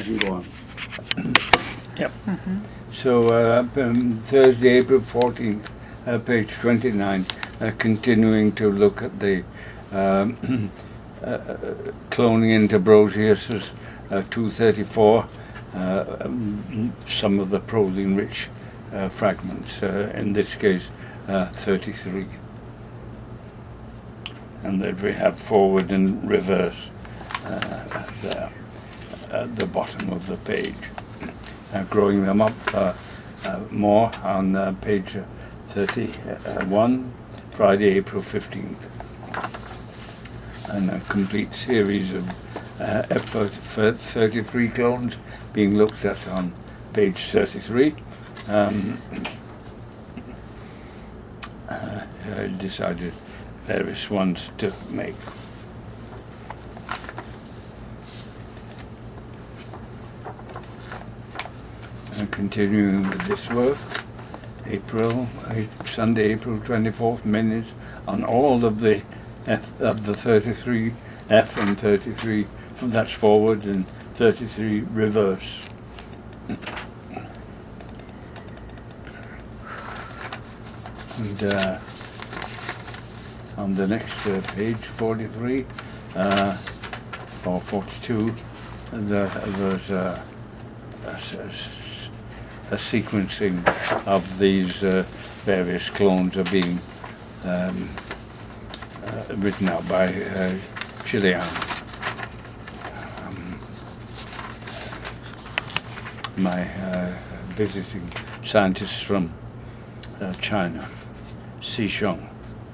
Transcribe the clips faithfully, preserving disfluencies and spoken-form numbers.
can go on. Yep. Mm-hmm. So uh, um, Thursday, April fourteenth, uh, page twenty-nine, uh, continuing to look at the um, uh, cloning into Brosius, uh, two thirty-four, uh, um, some of the proline-rich uh, fragments, uh, in this case uh, thirty-three. And that we have forward and reverse uh, there at the bottom of the page. Uh, growing them up uh, uh, more on uh, page thirty-one, Friday, April fifteenth. And a complete series of uh, F thirty-three clones being looked at on page thirty-three. Um, uh, I decided various ones to make. And continuing with this work, April, Sunday, April twenty-fourth, minutes on all of the F of the thirty-three, F and thirty-three, that's forward, and thirty-three reverse. And uh, on the next uh, page, forty-three, uh, or forty-two, the, there's uh, a, a, a sequencing of these uh, various clones are being um, uh, written out by uh, Chilean. Um, my uh, visiting scientists from uh, China, Xisheng.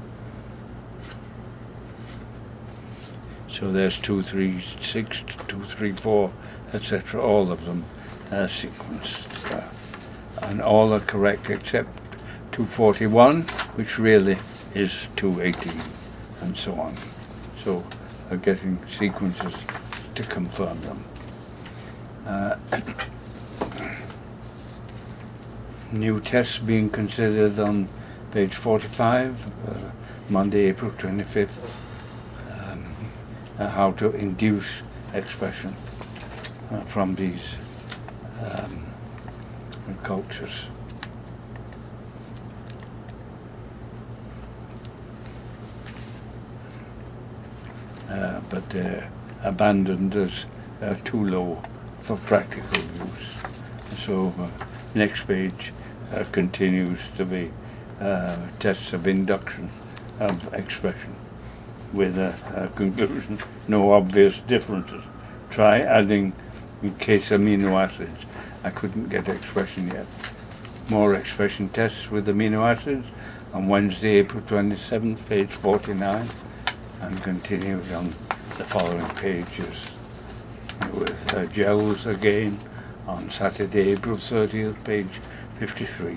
So there's two three six, two three four, et cetera. All of them uh, sequenced, uh, and all are correct except two forty-one, which really is two eighteen, and so on. So are getting sequences to confirm them. Uh, new tests being considered on page forty-five, uh, Monday, April twenty-fifth. Uh, how to induce expression uh, from these um, cultures. Uh, but they're abandoned as uh, too low for practical use. So uh, next page uh, continues to be uh, tests of induction of expression, with a, a conclusion, no obvious differences. Try adding in case amino acids. I couldn't get expression yet. More expression tests with amino acids on Wednesday, April twenty-seventh, page forty-nine, and continues on the following pages with uh, gels again on Saturday, April thirtieth, page fifty-three.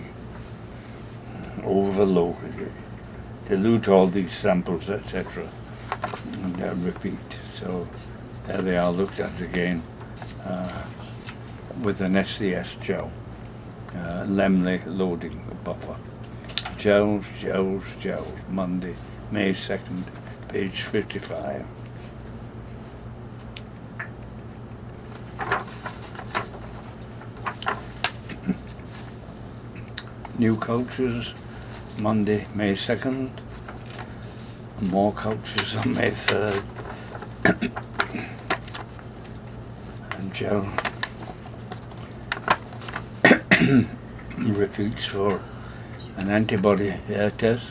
Overload, dilute all these samples, et cetera, and uh, repeat. So there they are, looked at again uh, with an S C S gel, uh, Lemley loading buffer. Gels, gels, gels, Monday, May second, page fifty-five. New cultures, Monday, May second. More cultures on May third. And gel repeats for an antibody uh, test.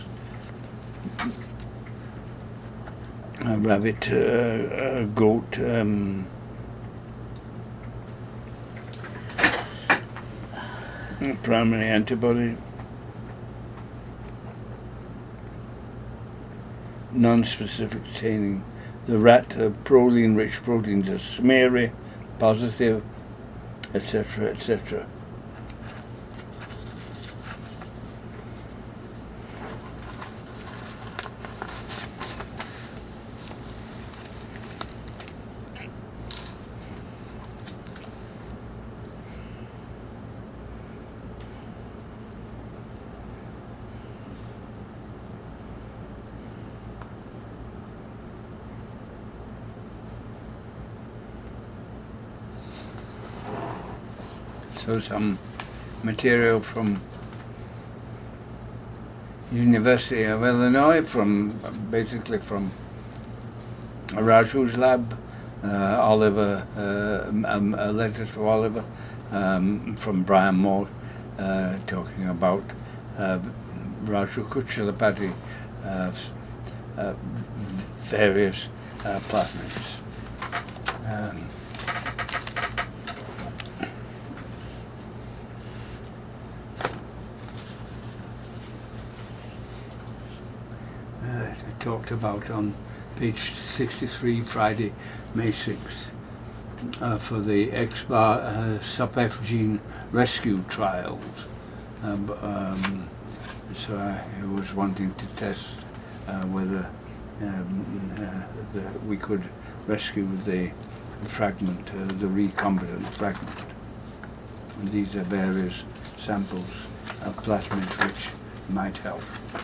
A rabbit, uh, uh, goat, um, primary antibody. Non-specific staining. The rat uh, proline-rich proteins are smeary, positive, et cetera, et cetera. So some material from University of Illinois, from basically from Raju's lab, uh, Oliver, uh, um, a letter to Oliver um, from Brian Moore, uh, talking about uh, Raju Kuchilapati, uh, uh, various uh, plasmids. Um, uh, talked about on page sixty-three, Friday, May sixth, uh, for the X bar uh, sub-F gene rescue trials. Um, um, so I was wanting to test uh, whether um, uh, the, we could rescue the fragment, uh, the recombinant fragment. And these are various samples of plasmids which might help.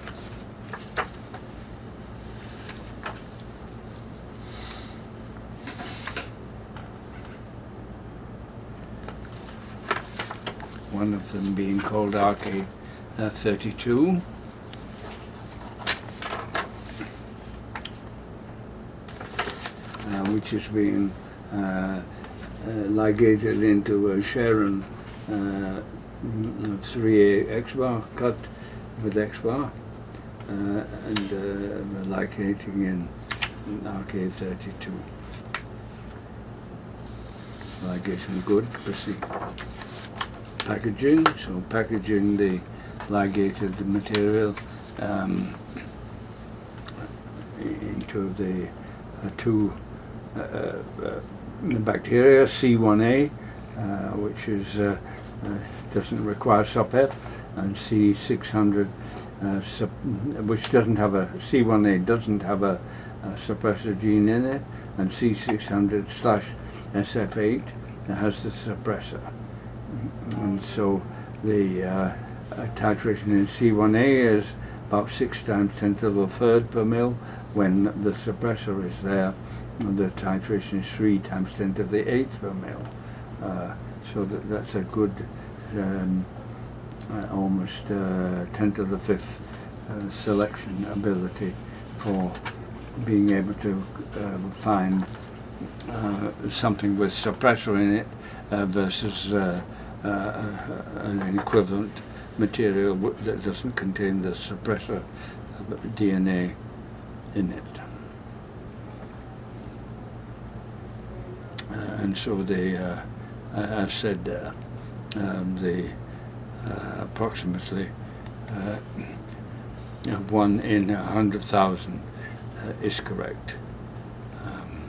One of them being called R K thirty-two. Uh, which is being uh, uh, ligated into a Sharon uh, three A X bar, cut with X bar, uh, and uh, ligating in R K thirty-two. Ligation good, proceed. Packaging, so packaging the ligated material um, into the uh, two uh, uh, bacteria, C one A, uh, which is uh, uh, doesn't require sub-F, and C six hundred, uh, sub, which doesn't have a C one A doesn't have a, a suppressor gene in it, and C six hundred slash S F eight has the suppressor. And so the uh, titration in C one A is about six times ten to the third per mil. When the suppressor is there, the titration is three times ten to the eighth per mil. Uh, so that, that's a good, um, uh, almost uh, ten to the fifth uh, selection ability for being able to uh, find uh, something with suppressor in it uh, versus uh, uh, an equivalent material that doesn't contain the suppressor D N A in it. Uh, and so they, uh, as said there, um, the uh, approximately uh, one in a hundred thousand uh, is correct. Um,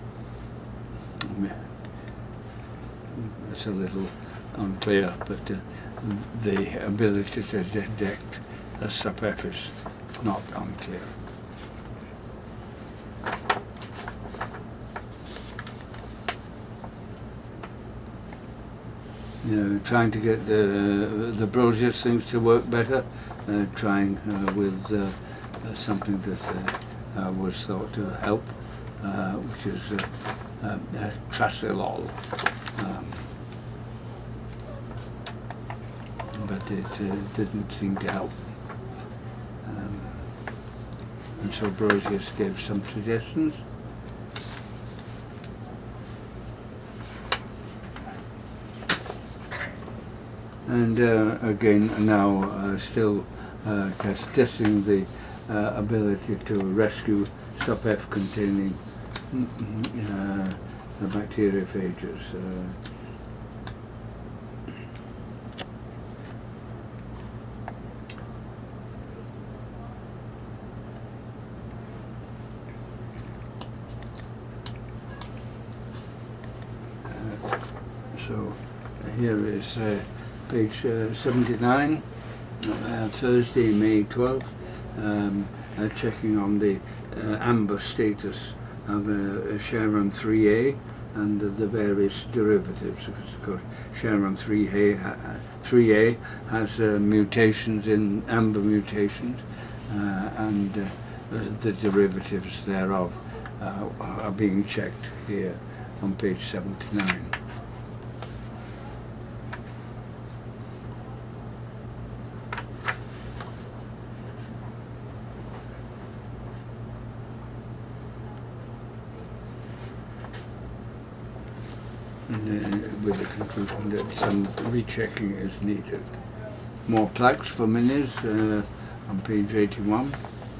it's a little unclear, but uh, the ability to detect a sub-F is not unclear. You know, trying to get the the Brosius things to work better, uh, trying uh, with uh, uh, something that uh, uh, was thought to help, uh, which is uh, uh, uh, Trasilol. Um, but it uh, didn't seem to help. Um, and so Brosius gave some suggestions. And uh, again, now uh, still uh, test testing the uh, ability to rescue sub-F containing uh, the bacteriophages. Uh, uh, so here is uh, page uh, seventy-nine, uh, Thursday, May twelfth, um, uh, checking on the uh, amber status of uh, Sharon three A and the, the various derivatives, because of course Sharon three A, ha three A has uh, mutations in amber mutations, uh, and uh, the, the derivatives thereof uh, are being checked here on page seventy-nine. and, uh, with the conclusion that some rechecking is needed. More plaques for minis uh, on page eighty-one.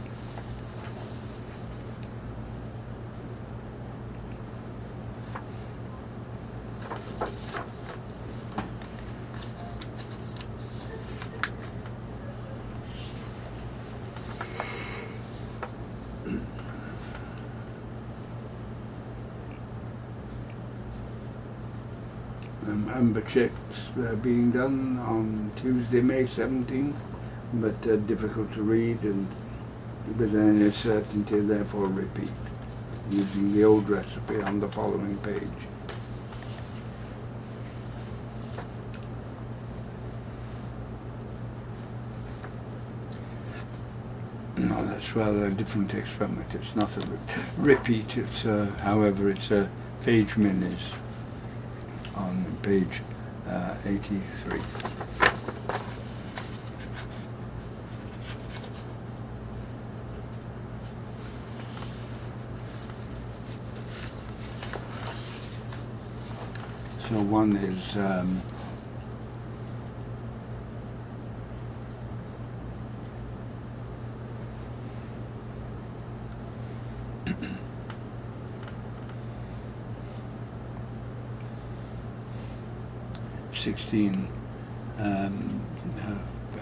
Um, amber checks uh, being done on Tuesday, May seventeenth, but uh, difficult to read and with any certainty, therefore repeat, using the old recipe on the following page. No, that's rather a different experiment. It's not a re repeat, it's uh, however, it's a phage minis on page uh, eighty-three. So one is um, sixteen um, uh,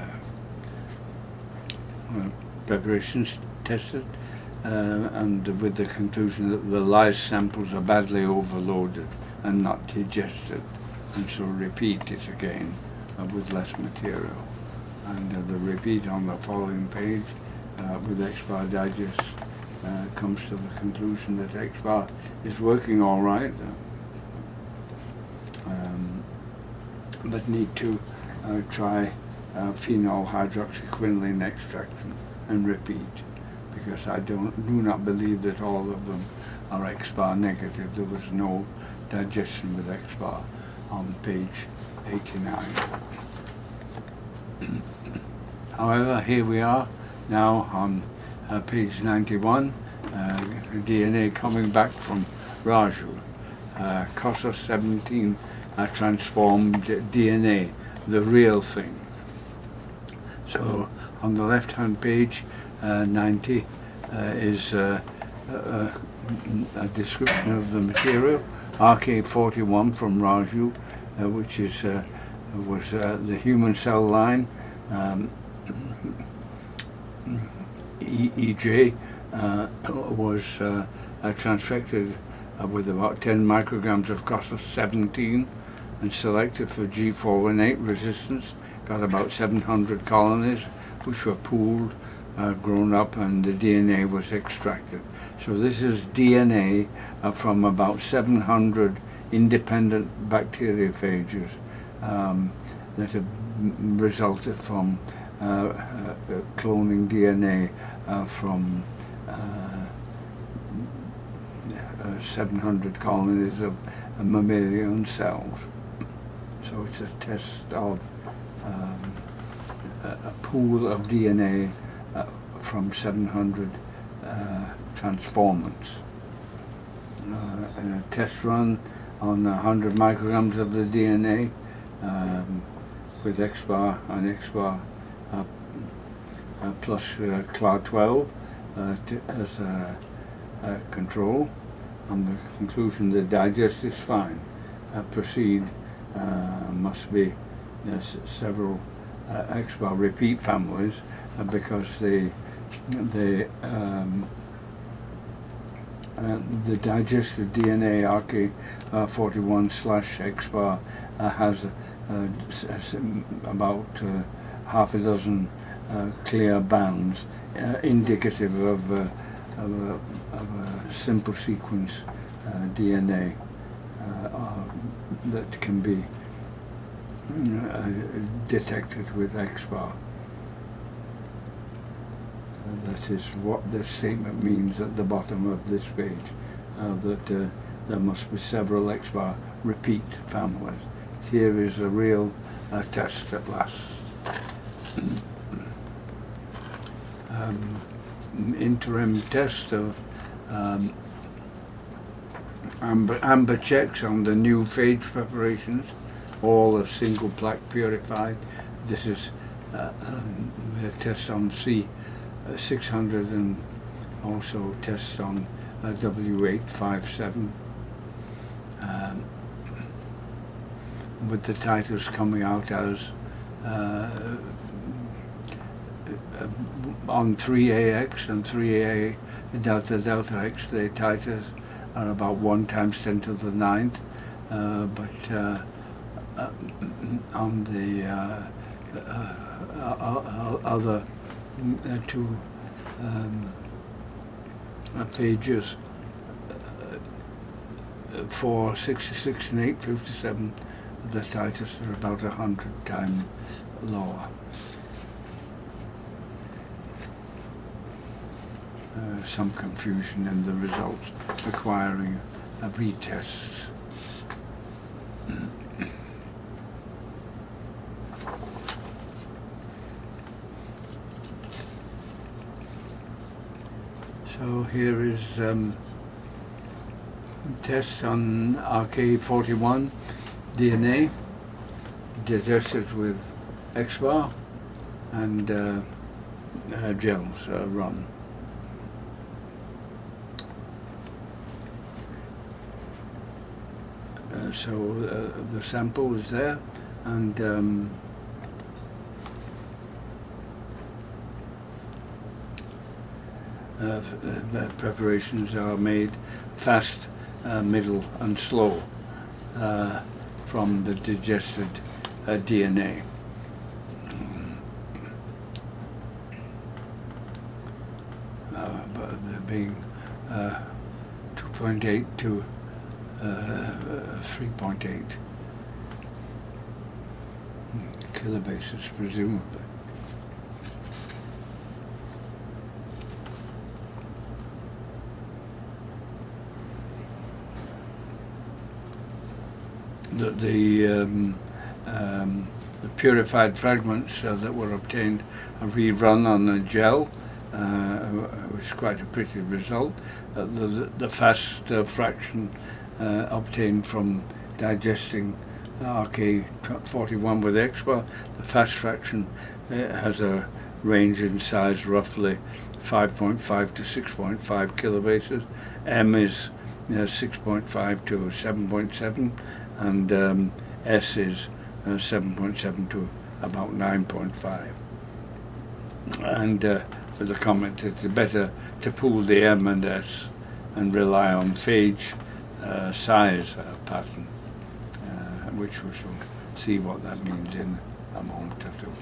uh, preparations tested, uh, and with the conclusion that the live samples are badly overloaded and not digested, and so repeat it again uh, with less material. And uh, the repeat on the following page uh, with XBAR Digest uh, comes to the conclusion that XBAR is working all right. Um, but need to uh, try uh, phenol hydroxyquinoline extraction and repeat, because I don't do not believe that all of them are XBAR negative. There was no digestion with XBAR on page eighty-nine. However, here we are now on uh, page ninety-one, uh, D N A coming back from Raju, uh, C O S A seventeen uh, transformed D N A, the real thing. So on the left hand page, uh, ninety, uh, is uh, a, a description of the material, R K forty-one from Raju, uh, which is uh, was uh, the human cell line, um, E E J uh, was uh, uh, transfected uh, with about ten micrograms of C O S A seventeen and selected for G four one eight resistance. Got about seven hundred colonies which were pooled, uh, grown up, and the D N A was extracted. So this is D N A uh, from about seven hundred independent bacteriophages um, that have resulted from uh, uh, cloning D N A uh, from uh, uh, seven hundred colonies of uh, mammalian cells. So it's a test of um, a, a pool of D N A uh, from seven hundred uh, transformants. Uh, and a test run on one hundred micrograms of the D N A um, with XBAR and XBAR uh, uh, plus uh, C L A R twelve uh, as a, a control. On the conclusion the digest is fine. Uh, proceed uh, must be uh, several uh, XBAR repeat families uh, because they they um, Uh, the digested D N A R K forty-one slash XBAR uh, has uh, about uh, half a dozen uh, clear bands uh, indicative of, uh, of, a, of a simple sequence uh, D N A uh, uh, that can be uh, detected with XBAR. That is what this statement means at the bottom of this page, uh, that uh, there must be several XBAR repeat families. Here is a real uh, test at last. um, interim test of um, amber, amber checks on the new phage preparations, all are single plaque purified. This is uh, um, a test on C six hundred and also tests on uh, W eight five seven. Um, with the titers coming out as uh, on three A X and three A delta delta X, the titers are about one times ten to the ninth, uh, but uh, uh, on the uh, uh, uh, other uh, two um, uh, pages, uh, four sixty-six and eight fifty-seven, the titers are about a hundred times lower. Uh, some confusion in the results requiring a retest. So here is um, tests on R K forty-one D N A digested with X B A R and uh, uh, gels uh, run. Uh, so uh, the sample is there, and um, uh, the preparations are made fast, uh, middle, and slow uh, from the digested uh, D N A. Uh, but they're being uh, two point eight to Uh, three point eight kilobases, presumably. The, the, um, um, the purified fragments uh, that were obtained are rerun on a gel. Uh, it was quite a pretty result. Uh, the, the fast uh, fraction Uh, obtained from digesting R K forty-one with X B A R. The fast fraction uh, has a range in size roughly five point five to six point five kilobases. M is uh, six point five to seven point seven, and um, S is uh, seven point seven to about nine point five. And uh, with the comment that it's better to pool the M and S and rely on phage Uh, size uh, pattern, uh, which we shall see what that means in a moment or two.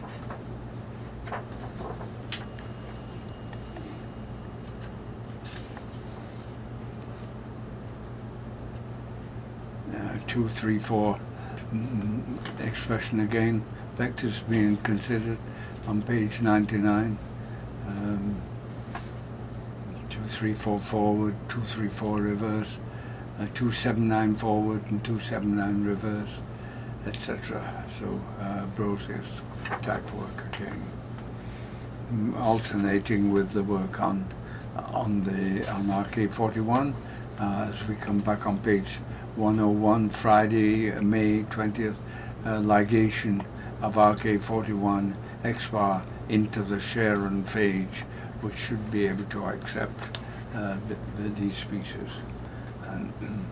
Uh, two, three, four mm, expression again, vectors being considered on page ninety-nine. Um, two, three, four forward, two, three, four reverse. Uh, two seven nine forward and two seven nine reverse, et cetera. So uh, Brosius tack work again, mm, alternating with the work on uh, on the on R K forty-one. Uh, as we come back on page one oh one, Friday, uh, May twentieth, uh, ligation of R K forty-one X B A R into the Sharon phage, which should be able to accept uh, the, the, these species. And, mm,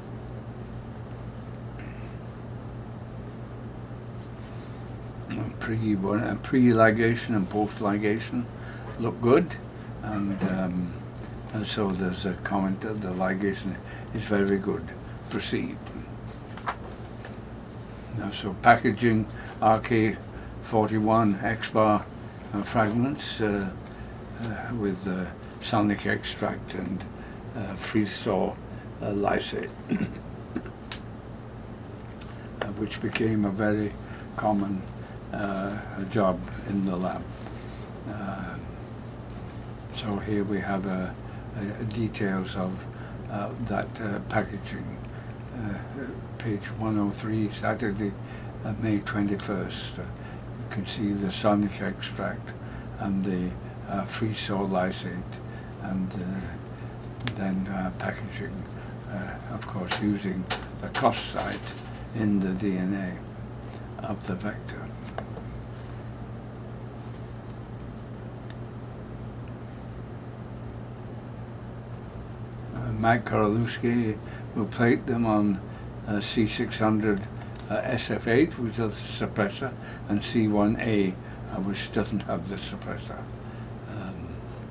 pre uh, pre-ligation and post-ligation look good, and, um, and so there's a comment that the ligation is very good. Proceed. Now, so packaging R K forty-one X B A R uh, fragments uh, uh, with uh, sonic extract and uh, freeze-thaw Uh, lysate, uh, which became a very common uh, job in the lab. Uh, so here we have uh, uh, details of uh, that uh, packaging. Uh, page one oh three, Saturday, uh, May twenty-first. Uh, you can see the sonic extract and the uh, freeze-thaw lysate, and uh, then uh, packaging uh, of course using the COS site in the D N A of the vector. Uh, Mike Korolewski will plate them on uh, C six hundred uh, S F eight, which is the suppressor, and C one A, uh, which doesn't have the suppressor. Um,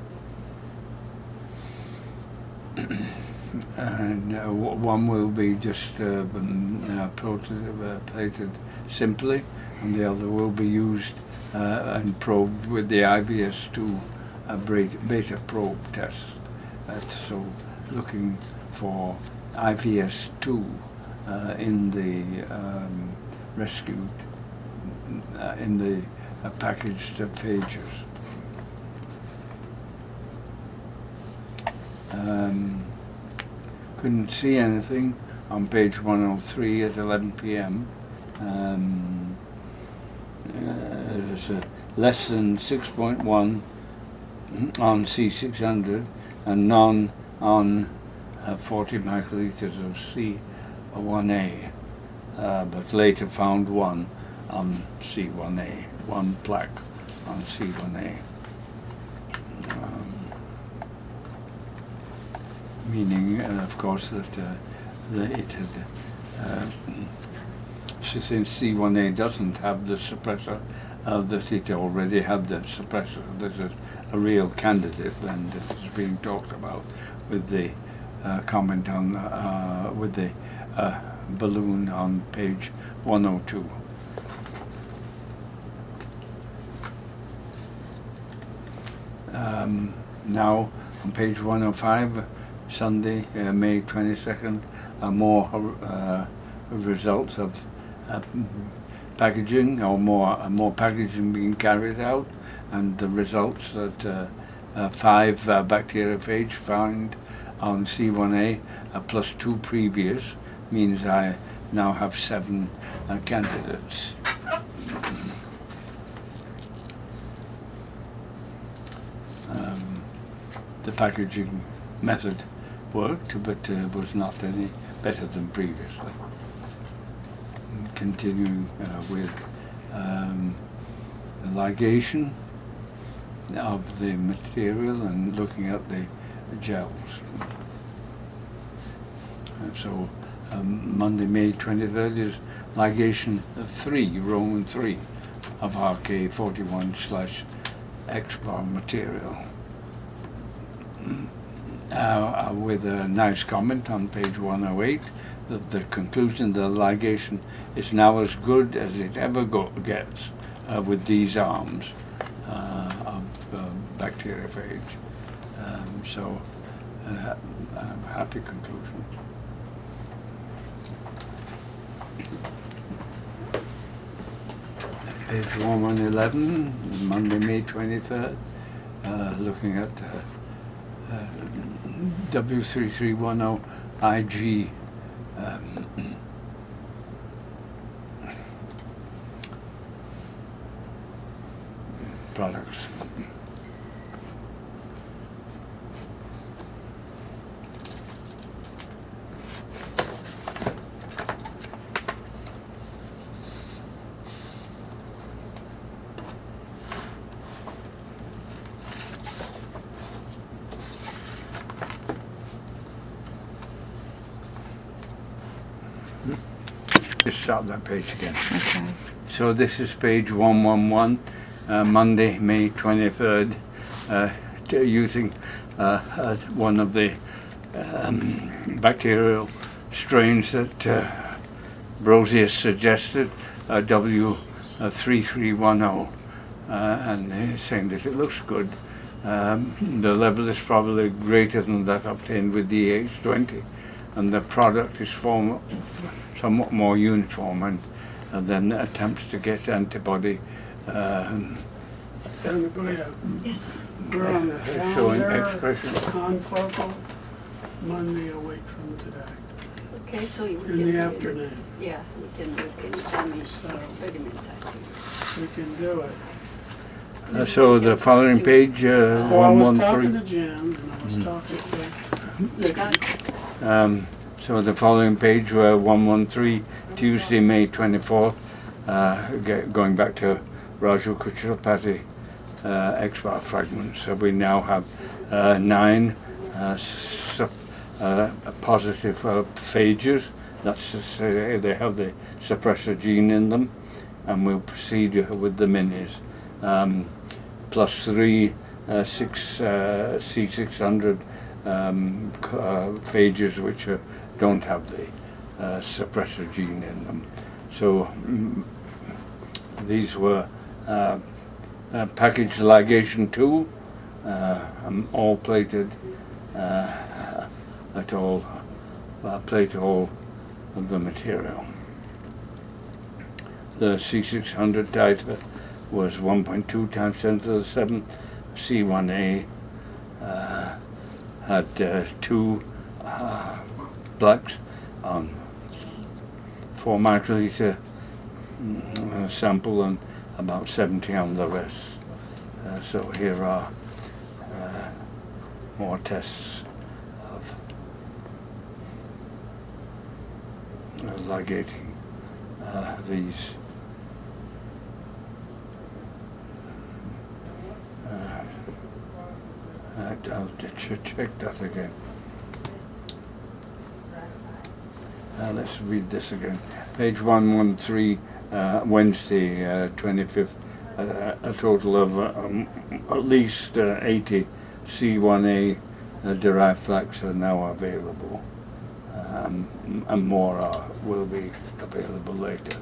and uh, w one will be just uh, um, uh, plated, uh, plated simply, and the other will be used uh, and probed with the I V S two uh, beta probe test. Uh, so looking for I V S two uh, in the um, rescued, uh, in the uh, packaged uh, phages. Um, couldn't see anything on page one oh three at eleven p m Um, uh, there's a less than six point one on C six hundred and none on uh, forty microliters of C one A, uh, but later found one on C one A, one plaque on C one A. Um, meaning, uh, of course, that, uh, that it had, uh, since C one A doesn't have the suppressor, uh, that it already had the suppressor. There's a, a real candidate then that is being talked about with the uh, comment on, uh, with the uh, balloon on page one oh two. Um, now on page one oh five, Sunday, uh, May twenty-second, uh, more uh, results of uh, packaging, or more uh, more packaging being carried out, and the results that uh, uh, five uh, bacteriophage found on C one A uh, plus two previous means I now have seven uh, candidates. Um, the packaging method worked, but uh, was not any better than previously. Continuing uh, with um, the ligation of the material and looking at the gels. And so um, Monday, May twenty-third is ligation three, Roman three of R K forty-one slash X bar material. Uh, uh, with a nice comment on page one oh eight, that the conclusion the ligation is now as good as it ever go gets uh, with these arms uh, of uh, bacteriophage. Um, so, uh, a happy conclusion. Page one eleven, Monday, May twenty-third, uh, looking at uh, uh, W three three one zero I G um, products. Just start that page again. Okay. So this is page one eleven, uh, Monday, May twenty-third, uh, using uh, uh, one of the um, bacterial strains that uh, Brosius suggested, uh, W three three one zero, uh, and he's saying that it looks good. Um, the level is probably greater than that obtained with D H twenty, and the product is form somewhat more uniform, and, and then attempts to get antibody um, Senator Guido, Yes. we're on the uh, showing calendar, expression. confocal, Monday a week from today, Okay, so you in the afternoon. Yeah, we can look at dummy So- experiments, I think. We can do it. Uh, so the following page, uh, So I was one talking one to Jim, and I was Mhm. talking to You got it. three. Um, So the following page were one one three, Tuesday, May twenty-fourth, uh, ge- going back to Raju Kuchilapati uh, X-bar fragments. So we now have uh, nine uh, sup- uh, positive uh, phages. That's to say they have the suppressor gene in them, and we'll proceed with the minis. Um, plus three uh, six uh, C six hundred um, c- uh, phages which uh, don't have the uh, suppressor gene in them. So mm, these were uh, uh, packaged ligation two, uh, um, all plated uh, at all, uh, plate all of the material. The C six hundred titer was one point two times ten to the seventh. C one A uh, had uh, two uh, blacks on four microliter uh, sample and about seventy on the rest. Uh, so here are uh, more tests of uh, ligating uh, these. Uh, I'll I'll ch- check that again. Uh, let's read this again. Page one one three, uh, Wednesday, uh, twenty-fifth. Uh, a total of uh, um, at least uh, eighty C one A uh, derived flax are now available, um, and more are, will be available later.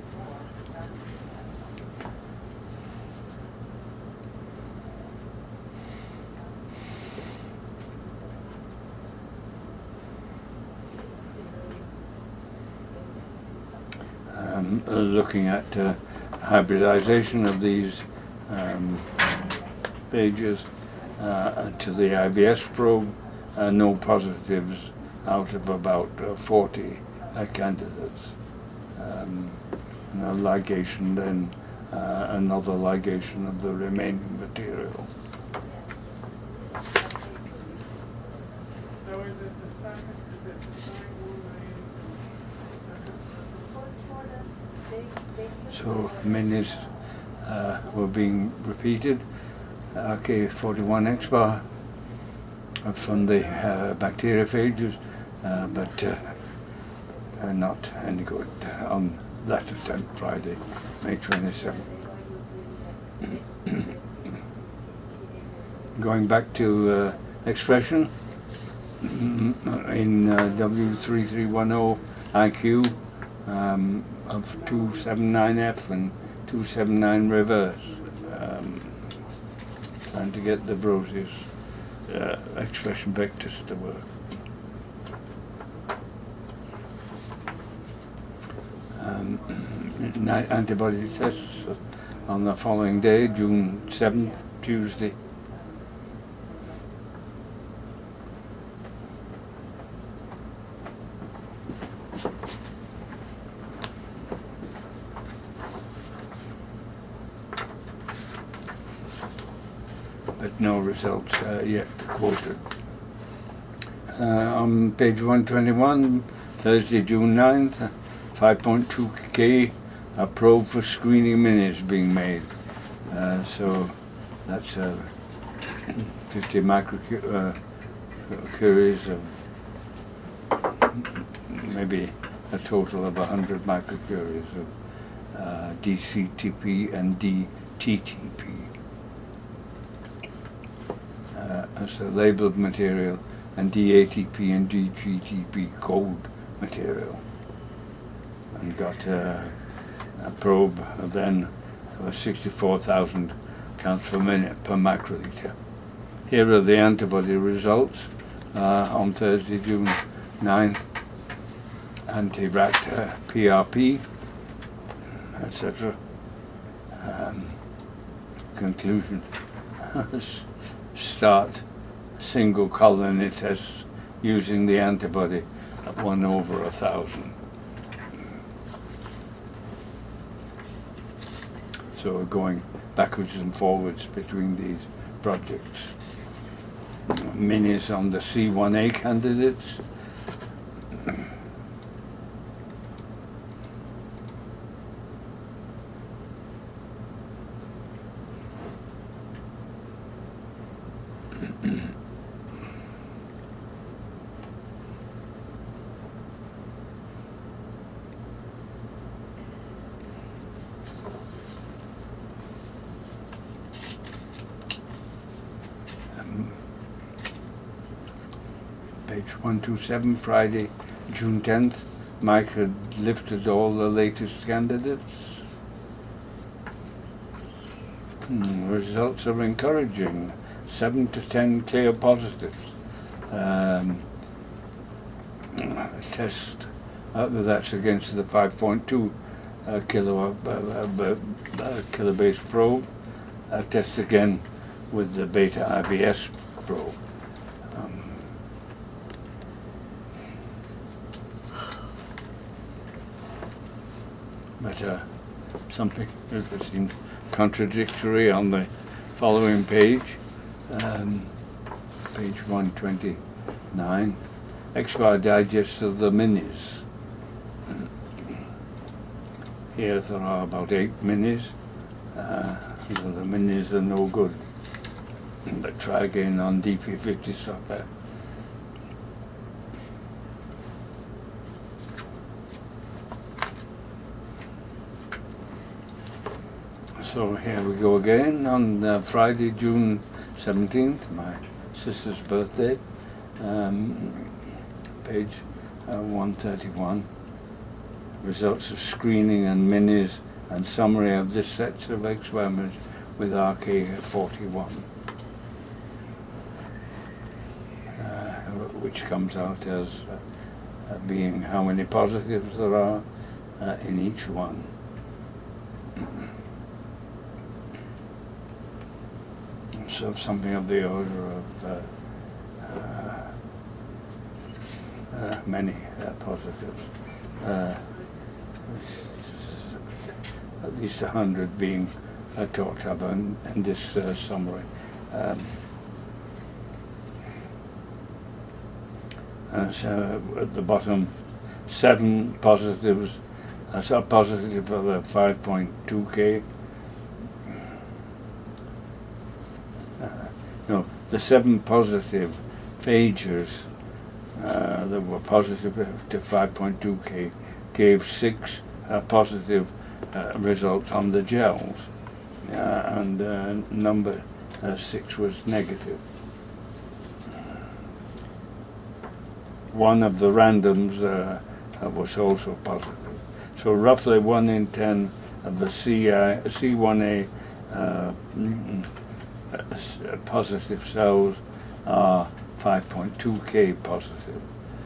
Um, uh, looking at uh, hybridization of these um, phages uh, to the I V S probe, uh, no positives out of about uh, forty uh, candidates. Um, you know, ligation, then uh, another ligation of the remaining material. So is it the second, is it the same one, So minis uh, were being repeated. R K forty-one X bar from the uh, bacteriophages, uh, but uh, uh, not any good on that attempt Friday, May twenty-seventh. Going back to uh, expression in uh, W three three one zero I Q um, of two seventy-nine F and two seventy-nine reverse. Um, trying to get the Brosius uh, expression vectors to work. Um, ni- antibody tests on the following day, June seventh, Tuesday. But no results uh, yet quoted. Uh, on page one twenty-one, Thursday, June ninth, five point two K, a probe for screening minis being made. Uh, so that's uh, fifty microcuries uh, of maybe a total of one hundred microcuries of uh, D C T P and D T T P. Uh, as a labeled material, and D A T P and D G T P cold material. And got uh, a probe then of sixty-four thousand counts per minute per microliter. Here are the antibody results uh, on Thursday, June ninth. Anti-rat uh, P R P, et cetera. Um, conclusion. Start single colony tests using the antibody at one over a thousand. So we're going backwards and forwards between these projects. Minis on the C one A candidates. page one twenty-seven, Friday, June tenth, Mike had lifted all the latest candidates. Hmm, results are encouraging. Seven to ten clear positives. Um, test, uh, that's against the five point two uh, kilo, uh, uh, uh, kilobase probe. Uh, test again with the beta I B S probe. Um, but uh, something that seems contradictory on the following page, um, page one twenty-nine, X B A R digest of the minis. Here there are about eight minis. Uh, so the minis are no good. But try again on D P fifty software. So here we go again on uh, Friday, June seventeenth, my sister's birthday, um, page uh, one thirty-one. Results of screening and minis and summary of this set of experiments with R K forty-one, uh, which comes out as uh, being how many positives there are uh, in each one. So something of the order of uh, uh, uh, many uh, positives. Uh, at least a hundred being uh, talked about in, in this uh, summary. Um, uh, so at the bottom, seven positives, uh, so positive for the five point two K. Uh, no, the seven positive phagers uh, that were positive to five point two K gave six uh, positive uh, results on the gels, uh, and uh, number uh, six was negative. One of the randoms uh, uh, was also positive. So roughly one in ten of the C I, C one A uh, mm, uh, positive cells are five point two K positive.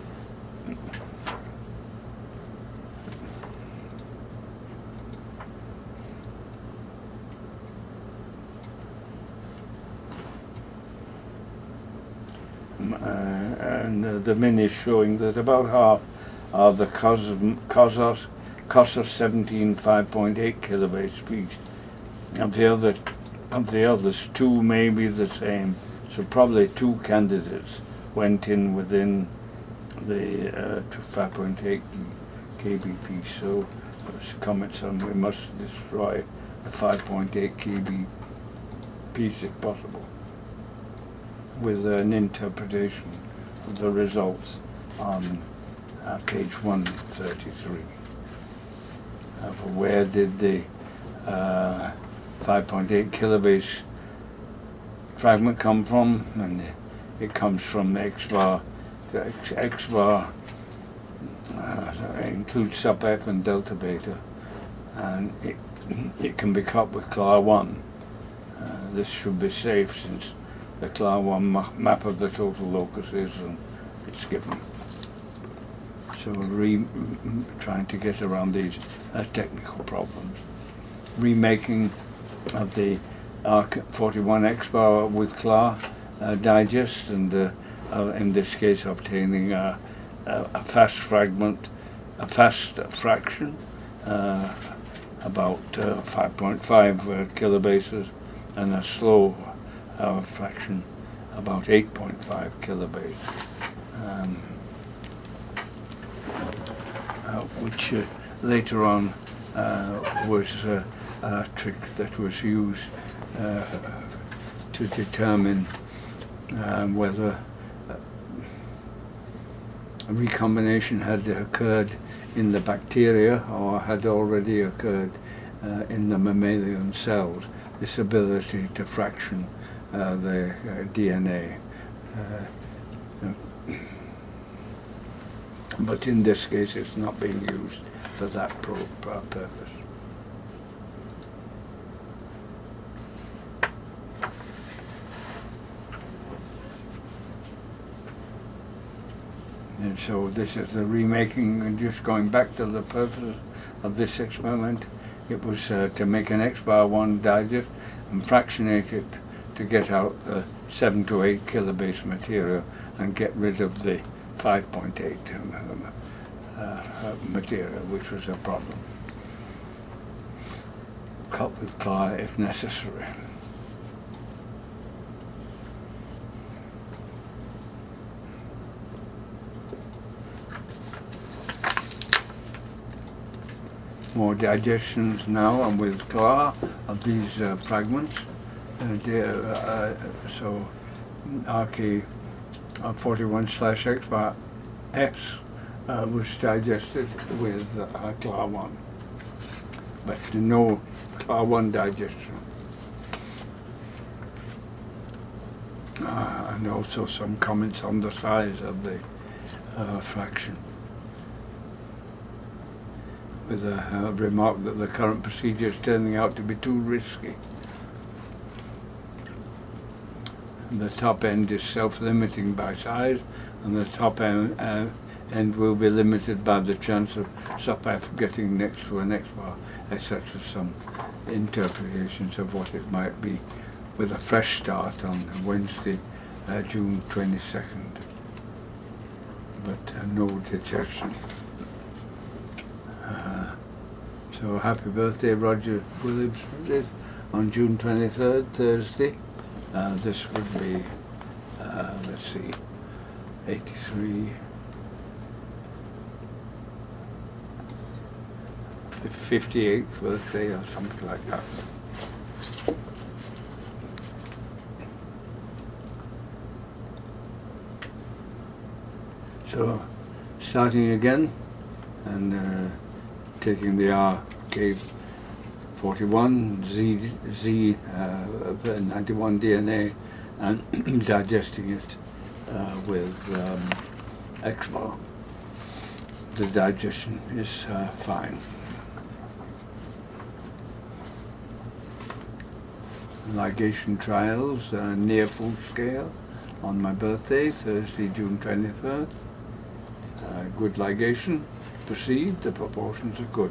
Uh, and uh, the min is showing that about half of the COSOS, COSOS seventeen five point eight kilobase peaks. Of the other, of the others, two may be the same. So probably two candidates went in within the uh, five point eight K B P. So there's comments on we must destroy the five point eight K B Ps if possible, with an interpretation of the results on uh, page one thirty-three. Uh, for where did the uh, five point eight kilobase fragment come from? And it comes from X B A R. The X, X B A R uh, so it includes sub F and delta beta, and it, it can be cut with C L A R one. Uh, this should be safe since the C L A R one ma map of the total locus is, and it's given. So re trying to get around these uh, technical problems. Remaking of the R K forty-one X B A R with C L A R uh, digest, and uh, uh, in this case obtaining a, a, a fast fragment, a fast fraction, uh, about uh, five point five uh, kilobases, and a slow uh, fraction about eight point five kilobase, um, uh, which uh, later on uh, was uh, a trick that was used uh, to determine uh, whether a recombination had occurred in the bacteria or had already occurred uh, in the mammalian cells. This ability to fraction uh, the uh, D N A. Uh, but in this case it's not being used for that pro uh, purpose. And so this is the remaking, and just going back to the purpose of this experiment. It was uh, to make an X bar one digest and fractionate it to get out the seven to eight kilobase material and get rid of the five point eight um, uh, uh, material, which was a problem. Cut with claw if necessary. More digestions now and with claw of these uh, fragments. And, uh, uh, so R K forty-one slash X bar S uh, was digested with uh, claw one, but no claw one digestion. Uh, and also some comments on the size of the uh, fraction, with a uh, remark that the current procedure is turning out to be too risky. The top end is self-limiting by size, and the top end, uh, end will be limited by the chance of sub-F getting next to an X bar, et cetera. Some interpretations of what it might be, with a fresh start on Wednesday, uh, June twenty-second. But uh, no digestion. Uh, so happy birthday, Roger Williams, on June twenty-third, Thursday. Uh, this would be, uh, let's see, eighty-three, fifty-eighth birthday or something like that. So, starting again, and uh, taking the R K forty-one Z, Z uh, ninety-one D N A and digesting it uh, with um, X bar. The digestion is uh, fine. Ligation trials uh, near full scale on my birthday, Thursday, June twenty-third. Uh, good ligation. Proceed, the proportions are good.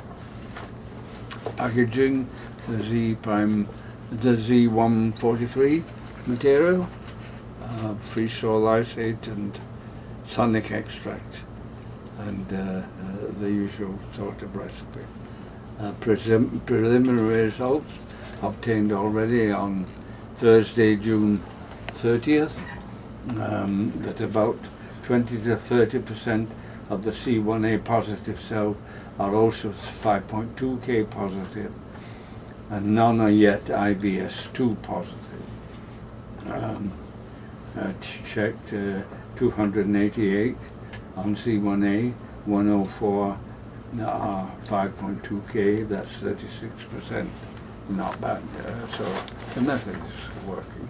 Packaging the Z prime, the Z one forty-three material, uh, free sol lysate and sonic extract, and uh, uh, the usual sort of recipe. Uh, prelim preliminary results obtained already on Thursday, June thirtieth, um, that about twenty to thirty percent of the C one A positive cells are also five point two K positive, and none are yet I V S two positive. Um, uh, checked uh, two hundred eighty-eight on C one A, one oh four are five point two K, that's thirty-six percent. Not bad, uh, so the method is working.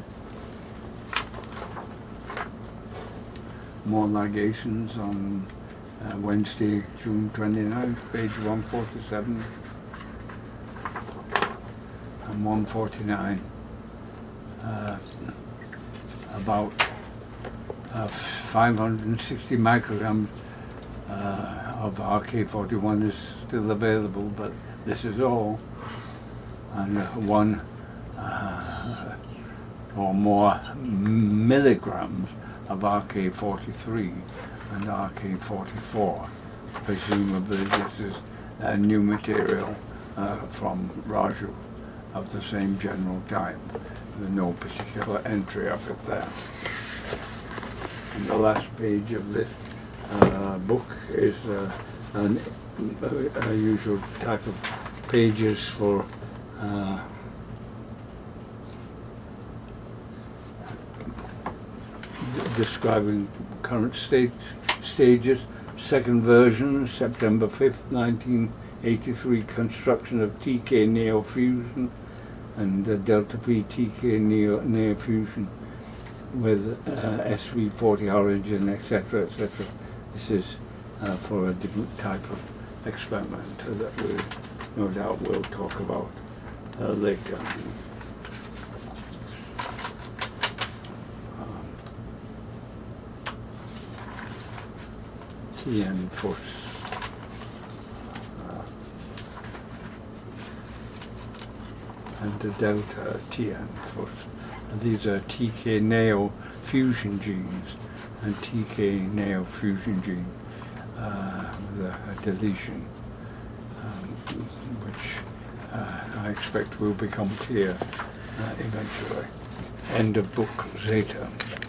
More ligations on Uh, Wednesday, June twenty-ninth, page one forty-seven and one forty-nine. Uh, about uh, five hundred sixty micrograms uh, of R K forty-one is still available, but this is all. And uh, one uh, or more milligrams of R K forty-three and R K forty-four. Presumably this is a new material uh, from Raju of the same general type. There's no particular entry of it there. And the last page of this uh, book is uh, an, a, a usual type of pages for uh, describing current state stages. Second version, September fifth, nineteen eighty-three, construction of T K neofusion and uh, delta P T K neo neofusion with uh, S V forty origin, et cetera, et cetera. This is uh, for a different type of experiment that we no doubt will talk about uh, later. Um, T N force. Uh, and the delta T N force. And these are T K neo fusion genes and T K neo fusion gene uh, with a, a deletion, um, which uh, I expect will become clear uh, eventually. End of book, Zeta.